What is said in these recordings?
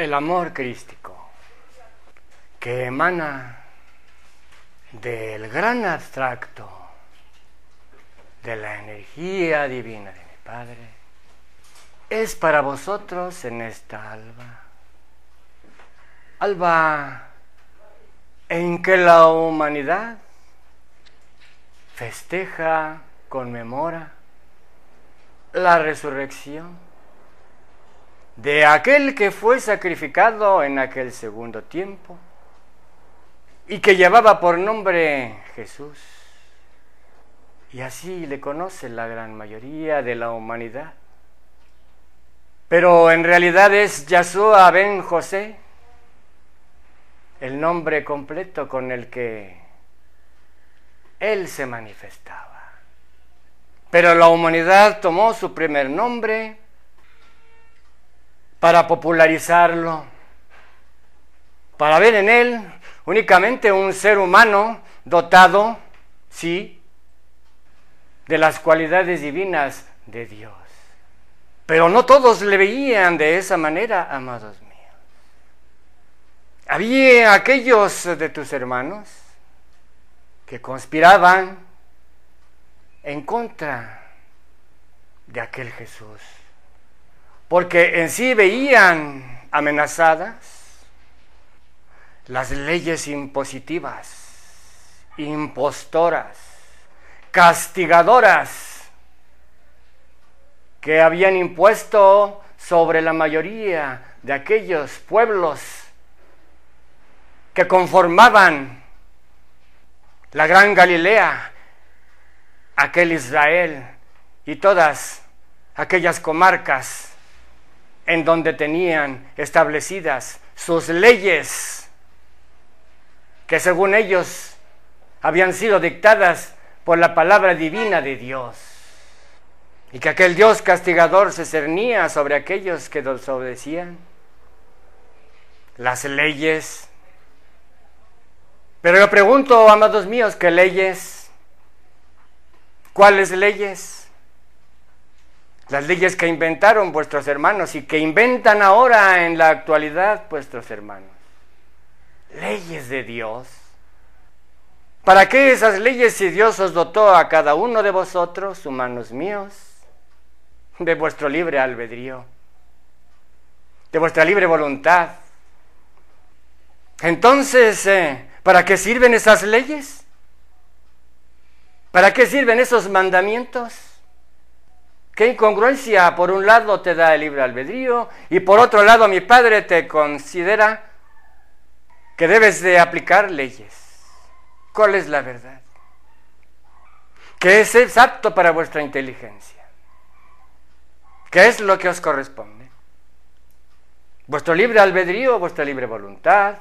El amor crístico que emana del gran abstracto de la energía divina de mi Padre es para vosotros en esta alba en que la humanidad festeja, conmemora la resurrección de aquel que fue sacrificado en aquel segundo tiempo y que llevaba por nombre Jesús. Y así le conoce la gran mayoría de la humanidad. Pero en realidad es Yahshua ben José, el nombre completo con el que él se manifestaba. Pero la humanidad tomó su primer nombre para popularizarlo, para ver en él únicamente un ser humano dotado, sí, de las cualidades divinas de Dios. Pero no todos le veían de esa manera, amados míos. Había aquellos de tus hermanos que conspiraban en contra de aquel Jesús, porque en sí veían amenazadas las leyes impositivas, impostoras, castigadoras que habían impuesto sobre la mayoría de aquellos pueblos que conformaban la gran Galilea, aquel Israel y todas aquellas comarcas en donde tenían establecidas sus leyes que según ellos habían sido dictadas por la palabra divina de Dios, y que aquel Dios castigador se cernía sobre aquellos que desobedecían las leyes. Pero yo pregunto, amados míos, ¿qué leyes? ¿Cuáles leyes? Las leyes que inventaron vuestros hermanos y que inventan ahora en la actualidad vuestros hermanos. Leyes de Dios. ¿Para qué esas leyes si Dios os dotó a cada uno de vosotros, humanos míos, de vuestro libre albedrío, de vuestra libre voluntad? Entonces, ¿para qué sirven esas leyes? ¿Para qué sirven esos mandamientos? ¿Qué incongruencia? Por un lado te da el libre albedrío y por otro lado mi Padre te considera que debes de aplicar leyes. ¿Cuál es la verdad? ¿Qué es apto para vuestra inteligencia? ¿Qué es lo que os corresponde? ¿Vuestro libre albedrío, vuestra libre voluntad?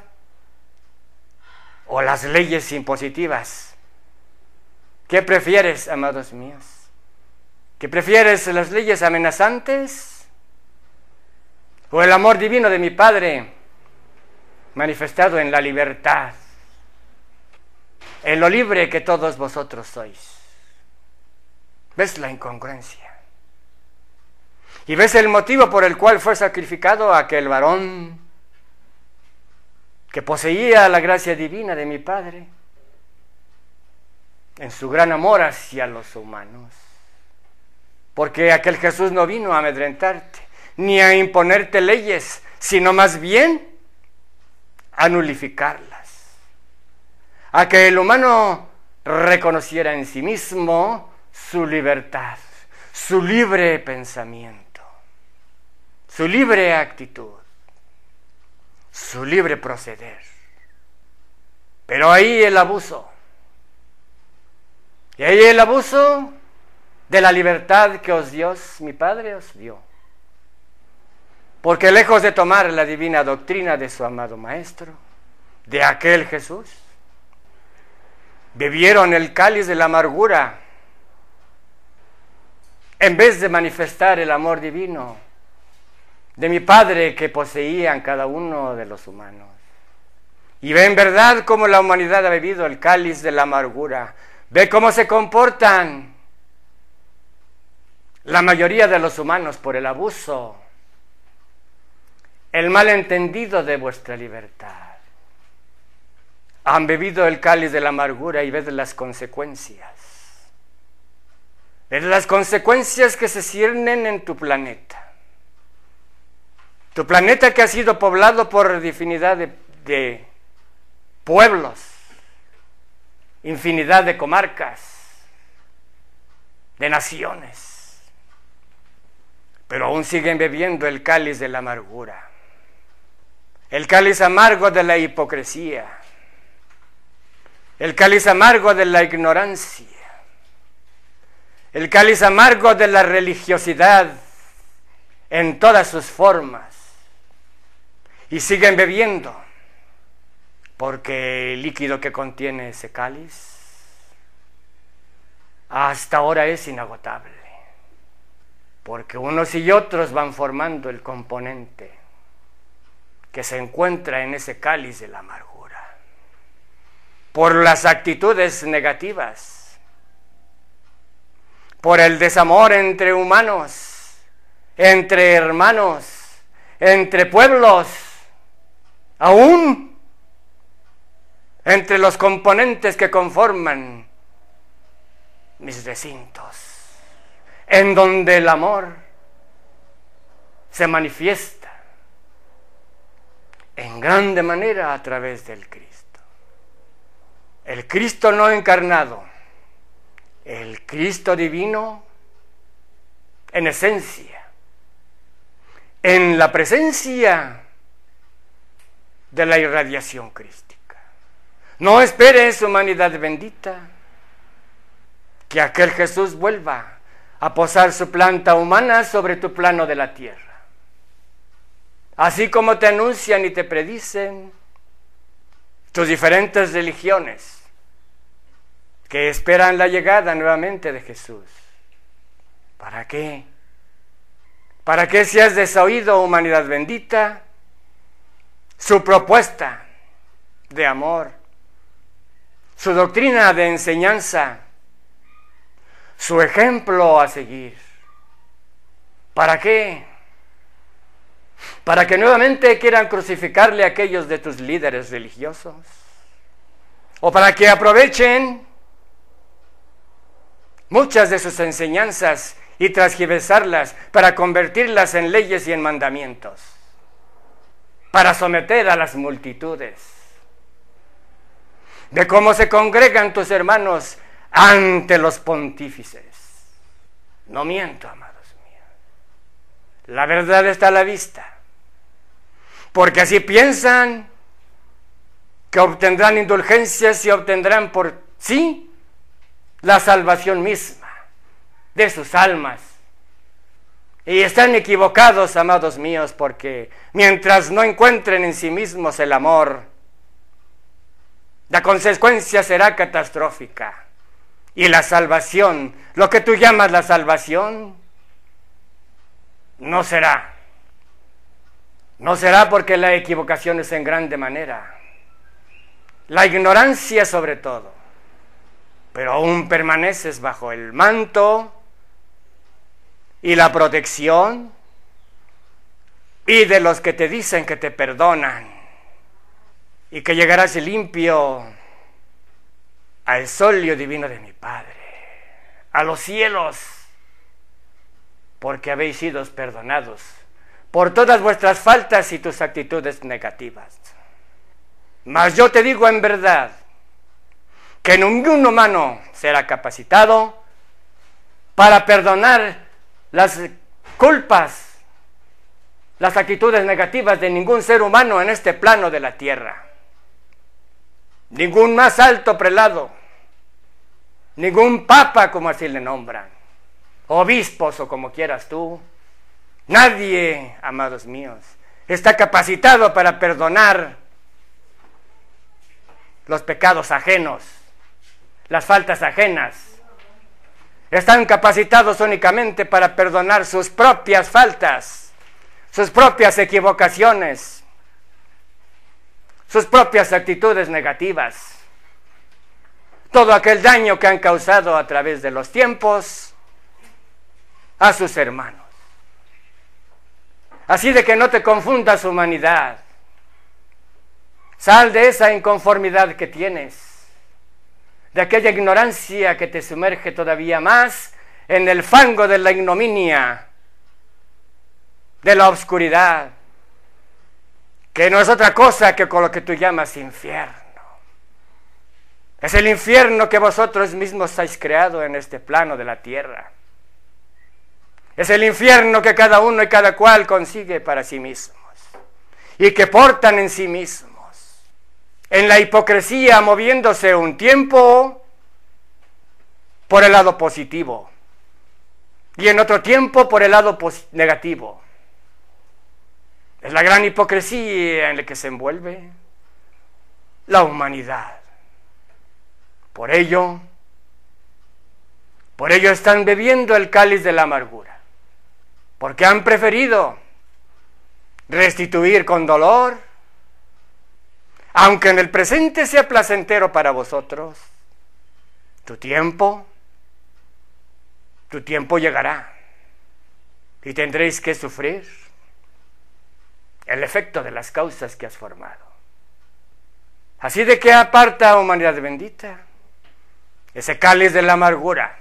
¿O las leyes impositivas? ¿Qué prefieres, amados míos? ¿Qué prefieres, las leyes amenazantes o el amor divino de mi Padre manifestado en la libertad, en lo libre que todos vosotros sois? ¿Ves la incongruencia? ¿Y ves el motivo por el cual fue sacrificado aquel varón que poseía la gracia divina de mi Padre en su gran amor hacia los humanos? Porque aquel Jesús no vino a amedrentarte, ni a imponerte leyes, sino más bien a nulificarlas, a que el humano reconociera en sí mismo su libertad, su libre pensamiento, su libre actitud, su libre proceder. Pero ahí el abuso, y ahí el abuso de la libertad que os Dios, mi Padre, os dio. Porque lejos de tomar la divina doctrina de su amado Maestro, de aquel Jesús, bebieron el cáliz de la amargura en vez de manifestar el amor divino de mi Padre que poseían cada uno de los humanos. Y ve en verdad cómo la humanidad ha bebido el cáliz de la amargura. Ve cómo se comportan la mayoría de los humanos por el abuso el malentendido de vuestra libertad. Han bebido el cáliz de la amargura y ved las consecuencias. Ved las consecuencias que se ciernen en tu planeta. Tu planeta que ha sido poblado por infinidad de pueblos, infinidad de comarcas, de naciones, pero aún siguen bebiendo el cáliz de la amargura, el cáliz amargo de la hipocresía, el cáliz amargo de la ignorancia, el cáliz amargo de la religiosidad en todas sus formas, y siguen bebiendo, porque el líquido que contiene ese cáliz hasta ahora es inagotable, porque unos y otros van formando el componente que se encuentra en ese cáliz de la amargura, por las actitudes negativas, por el desamor entre humanos, entre hermanos, entre pueblos, aún entre los componentes que conforman mis recintos, en donde el amor se manifiesta en grande manera a través del Cristo. El Cristo no encarnado, el Cristo divino en esencia, en la presencia de la irradiación crística. No esperes, humanidad bendita, que aquel Jesús vuelva a posar su planta humana sobre tu plano de la tierra. Así como te anuncian y te predicen tus diferentes religiones que esperan la llegada nuevamente de Jesús. ¿Para qué? ¿Para qué si has desoído, humanidad bendita, su propuesta de amor, su doctrina de enseñanza, su ejemplo a seguir? ¿Para qué? ¿Para que nuevamente quieran crucificarle a aquellos de tus líderes religiosos? ¿O para que aprovechen muchas de sus enseñanzas y transgiversarlas para convertirlas en leyes y en mandamientos, para someter a las multitudes? De cómo se congregan tus hermanos ante los pontífices. No miento, amados míos. La verdad está a la vista. Porque así piensan que obtendrán indulgencias y obtendrán por sí la salvación misma de sus almas. Y están equivocados, amados míos, porque mientras no encuentren en sí mismos el amor, la consecuencia será catastrófica. Y la salvación, lo que tú llamas la salvación, no será. No será, porque la equivocación es en grande manera. La ignorancia sobre todo. Pero aún permaneces bajo el manto y la protección y de los que te dicen que te perdonan y que llegarás limpio al solio divino de mi Padre, a los cielos, porque habéis sido perdonados por todas vuestras faltas y tus actitudes negativas. Mas yo te digo en verdad que ningún humano será capacitado para perdonar las culpas, las actitudes negativas de ningún ser humano en este plano de la tierra. Ningún más alto prelado, ningún papa, como así le nombran, obispos o como quieras tú. Nadie, amados míos, está capacitado para perdonar los pecados ajenos, las faltas ajenas. Están capacitados únicamente para perdonar sus propias faltas, sus propias equivocaciones, sus propias actitudes negativas, todo aquel daño que han causado a través de los tiempos a sus hermanos. Así de que no te confundas, humanidad. Sal de esa inconformidad que tienes, de aquella ignorancia que te sumerge todavía más en el fango de la ignominia, de la oscuridad, que no es otra cosa que con lo que tú llamas infierno. Es el infierno que vosotros mismos habéis creado en este plano de la tierra. Es el infierno que cada uno y cada cual consigue para sí mismos y que portan en sí mismos, en la hipocresía, moviéndose un tiempo por el lado positivo y en otro tiempo por el lado negativo. Es la gran hipocresía en la que se envuelve la humanidad. Por ello están bebiendo el cáliz de la amargura, porque han preferido restituir con dolor, aunque en el presente sea placentero para vosotros. Tu tiempo llegará y tendréis que sufrir el efecto de las causas que has formado. Así de que aparta, humanidad bendita, ese cáliz de la amargura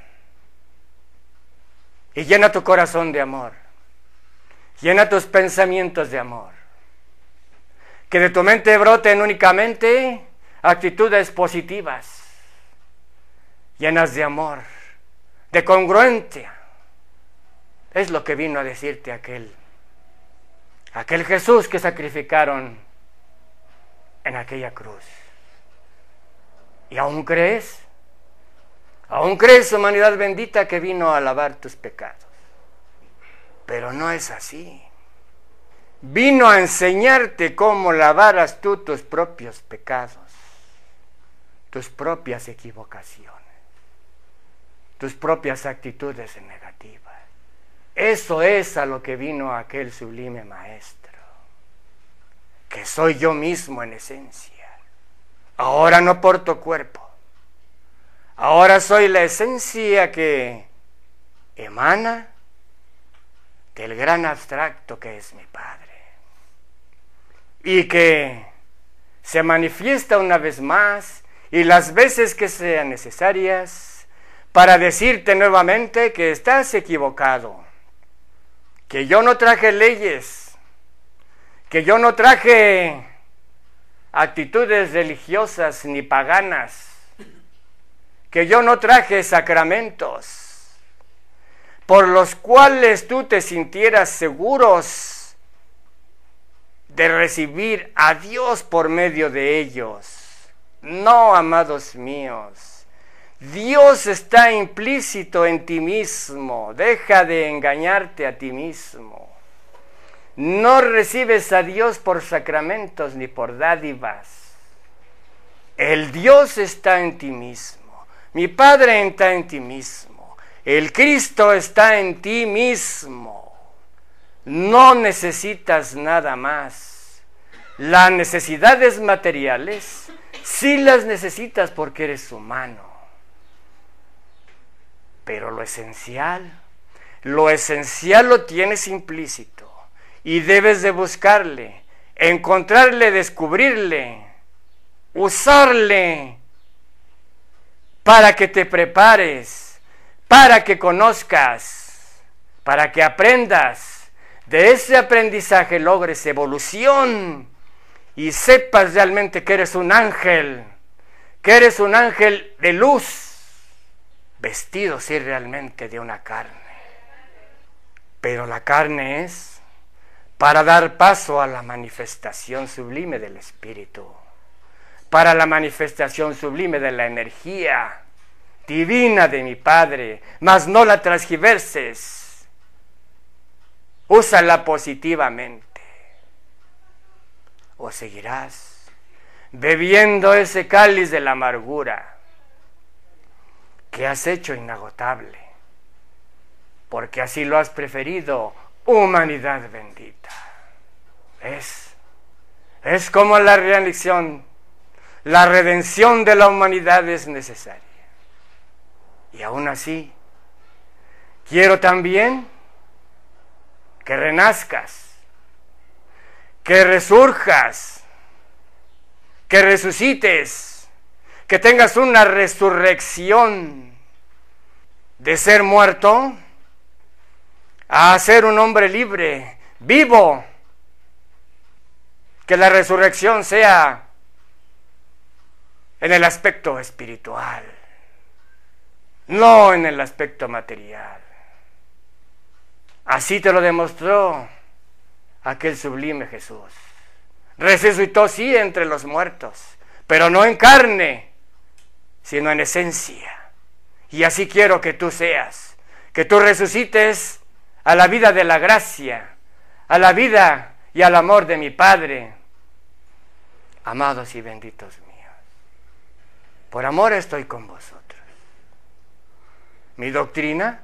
y llena tu corazón de amor, llena tus pensamientos de amor, que de tu mente broten únicamente actitudes positivas, llenas de amor, de congruencia. Es lo que vino a decirte aquel Jesús que sacrificaron en aquella cruz. ¿Y aún crees? ¿Aún crees, humanidad bendita, que vino a lavar tus pecados? Pero no es así. Vino a enseñarte cómo lavaras tú tus propios pecados, tus propias equivocaciones, tus propias actitudes negativas. Eso es a lo que vino aquel sublime maestro, que soy yo mismo en esencia. Ahora no porto cuerpo. Ahora soy la esencia que emana del gran abstracto que es mi Padre, y que se manifiesta una vez más y las veces que sean necesarias para decirte nuevamente que estás equivocado, que yo no traje leyes, que yo no traje actitudes religiosas ni paganas, que yo no traje sacramentos por los cuales tú te sintieras seguros de recibir a Dios por medio de ellos. No, amados míos, Dios está implícito en ti mismo. Deja de engañarte a ti mismo. No recibes a Dios por sacramentos ni por dádivas. El Dios está en ti mismo. Mi Padre está en ti mismo. El Cristo está en ti mismo. No necesitas nada más. Las necesidades materiales sí las necesitas porque eres humano. Pero lo esencial lo tienes implícito y debes de buscarle, encontrarle, descubrirle, usarle para que te prepares, para que conozcas, para que aprendas. De ese aprendizaje logres evolución y sepas realmente que eres un ángel de luz, vestido sí realmente de una carne. Pero la carne es para dar paso a la manifestación sublime del Espíritu, para la manifestación sublime de la energía divina de mi Padre, mas no la transgiverses, úsala positivamente, o seguirás bebiendo ese cáliz de la amargura que has hecho inagotable, porque así lo has preferido, humanidad bendita. Es como la redención de la humanidad es necesaria. Y aún así, quiero también que renazcas que resurjas, que resucites, que tengas una resurrección de ser muerto a ser un hombre libre, vivo, que la resurrección sea en el aspecto espiritual, no en el aspecto material. Así te lo demostró aquel sublime Jesús. Resucitó sí entre los muertos, pero no en carne, sino en esencia. Y así quiero que tú seas, que tú resucites a la vida de la gracia, a la vida y al amor de mi Padre. Amados y benditos míos, por amor estoy con vosotros. Mi doctrina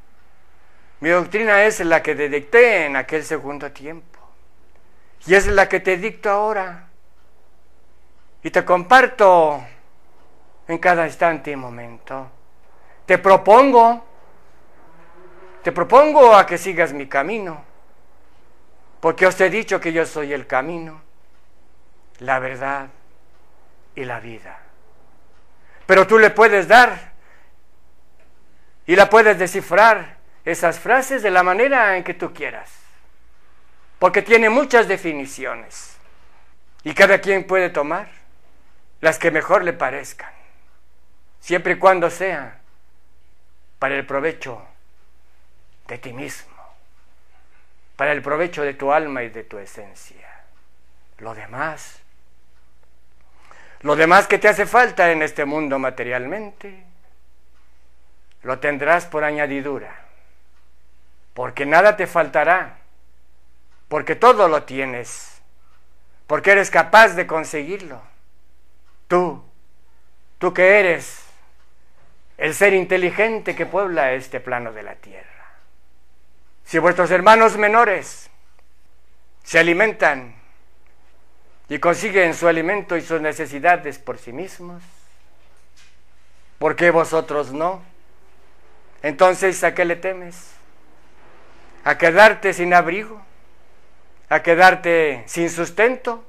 es la que te dicté en aquel segundo tiempo, y es la que te dicto ahora, y te comparto en cada instante y momento. Te propongo a que sigas mi camino, porque os he dicho que yo soy el camino, la verdad y la vida. Pero tú le puedes dar y la puedes descifrar esas frases de la manera en que tú quieras, porque tiene muchas definiciones y cada quien puede tomar las que mejor le parezcan, siempre y cuando sea para el provecho de ti mismo, para el provecho de tu alma y de tu esencia. Lo demás que te hace falta en este mundo materialmente, lo tendrás por añadidura, porque nada te faltará, porque todo lo tienes, porque eres capaz de conseguirlo. Tú que eres el ser inteligente que puebla este plano de la tierra. Si vuestros hermanos menores se alimentan y consiguen su alimento y sus necesidades por sí mismos, ¿por qué vosotros no? Entonces, ¿a qué le temes? ¿A quedarte sin abrigo? ¿A quedarte sin sustento?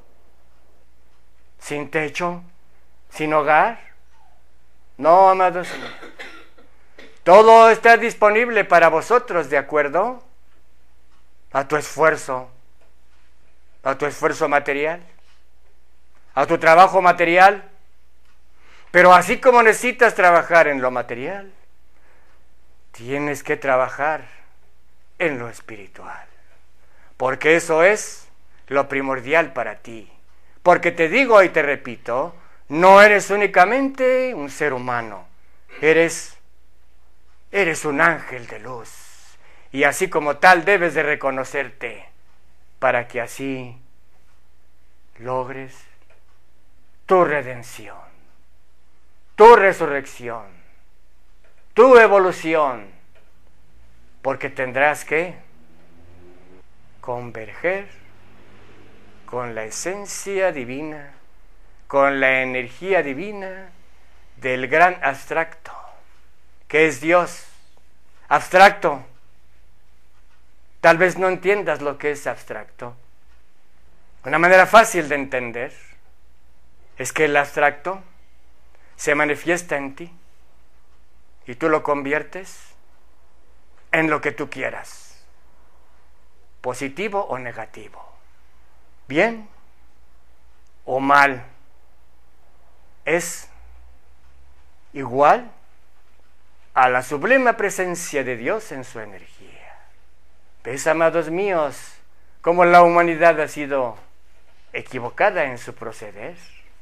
¿Sin techo? ¿Sin hogar? No, amados, todo está disponible para vosotros de acuerdo a tu esfuerzo material, a tu trabajo material. Pero así como necesitas trabajar en lo material, tienes que trabajar en lo espiritual, porque eso es lo primordial para ti. Porque te digo y te repito, no eres únicamente un ser humano, eres un ángel de luz, y así como tal debes de reconocerte para que así logres tu redención, tu resurrección, tu evolución, porque tendrás que converger con la esencia divina, con la energía divina del gran abstracto, que es Dios. Abstracto. Tal vez no entiendas lo que es abstracto. Una manera fácil de entender es que el abstracto se manifiesta en ti y tú lo conviertes en lo que tú quieras, positivo o negativo, bien o mal. Es igual a la sublime presencia de Dios en su energía. ¿Ves, amados míos, cómo la humanidad ha sido equivocada en su proceder?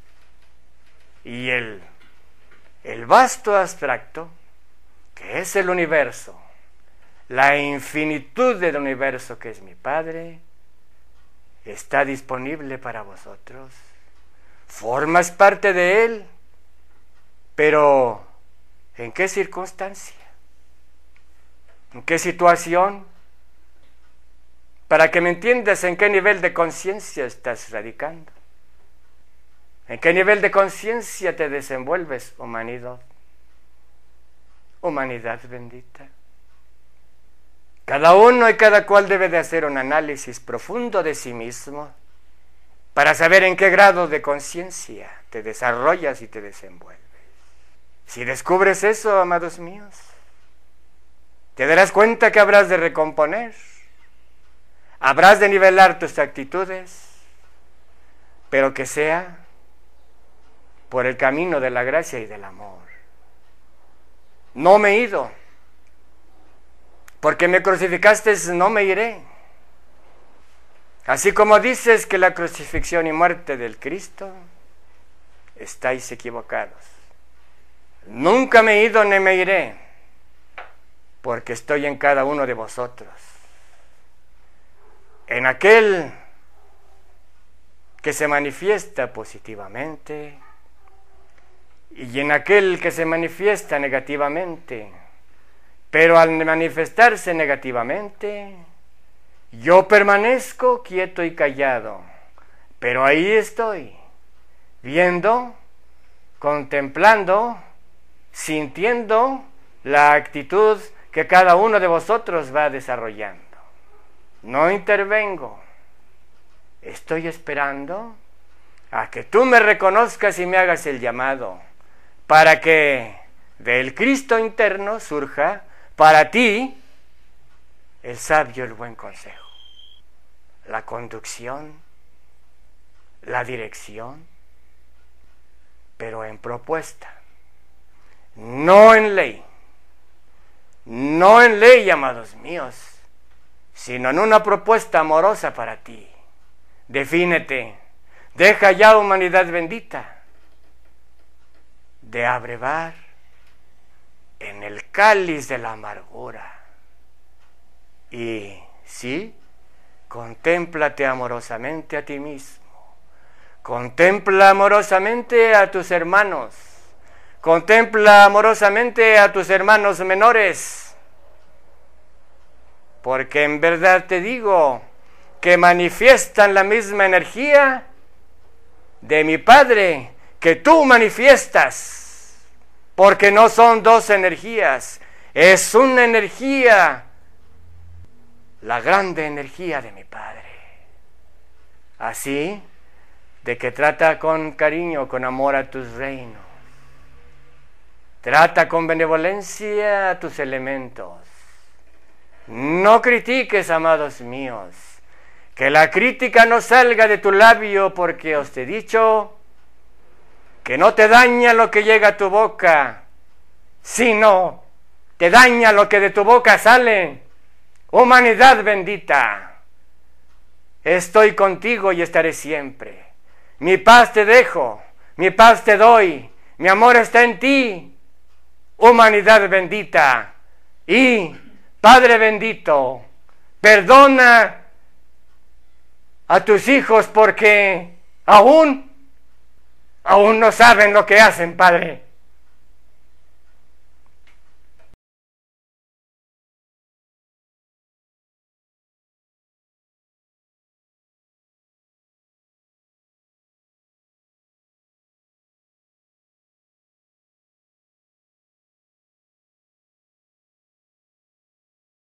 Y el vasto abstracto, que es el universo, la infinitud del universo que es mi Padre, está disponible para vosotros. Formas parte de él, pero ¿en qué circunstancia? ¿En qué situación? Para que me entiendas en qué nivel de conciencia estás radicando. ¿En qué nivel de conciencia te desenvuelves, humanidad? Humanidad bendita. Cada uno y cada cual debe de hacer un análisis profundo de sí mismo para saber en qué grado de conciencia te desarrollas y te desenvuelves. Si descubres eso, amados míos, te darás cuenta que habrás de recomponer, habrás de nivelar tus actitudes, pero que sea por el camino de la gracia y del amor. No me he ido, porque me crucificaste, no me iré. Así como dices que la crucifixión y muerte del Cristo, estáis equivocados. Nunca me he ido ni me iré, porque estoy en cada uno de vosotros. En aquel que se manifiesta positivamente y en aquel que se manifiesta negativamente, pero al manifestarse negativamente, yo permanezco quieto y callado, pero ahí estoy, viendo, contemplando, sintiendo la actitud que cada uno de vosotros va desarrollando. No intervengo, estoy esperando a que tú me reconozcas y me hagas el llamado, para que del Cristo interno surja para ti el sabio, el buen consejo, la conducción, la dirección, pero en propuesta, no en ley. No en ley, amados míos, sino en una propuesta amorosa para ti. Defínete, deja ya, humanidad bendita, de abrevar en el cáliz de la amargura. Y sí, contémplate amorosamente a ti mismo, contempla amorosamente a tus hermanos, contempla amorosamente a tus hermanos menores, porque en verdad te digo que manifiestan la misma energía de mi Padre que tú manifiestas, porque no son dos energías, es una energía, la grande energía de mi Padre. Así, de que trata con cariño, con amor a tus reinos. Trata con benevolencia a tus elementos. No critiques, amados míos. Que la crítica no salga de tu labio, porque os he dicho que no te daña lo que llega a tu boca, sino te daña lo que de tu boca sale. Humanidad bendita, estoy contigo y estaré siempre. Mi paz te dejo, mi paz te doy, mi amor está en ti. Humanidad bendita y Padre bendito, perdona a tus hijos porque aún no saben lo que hacen, Padre.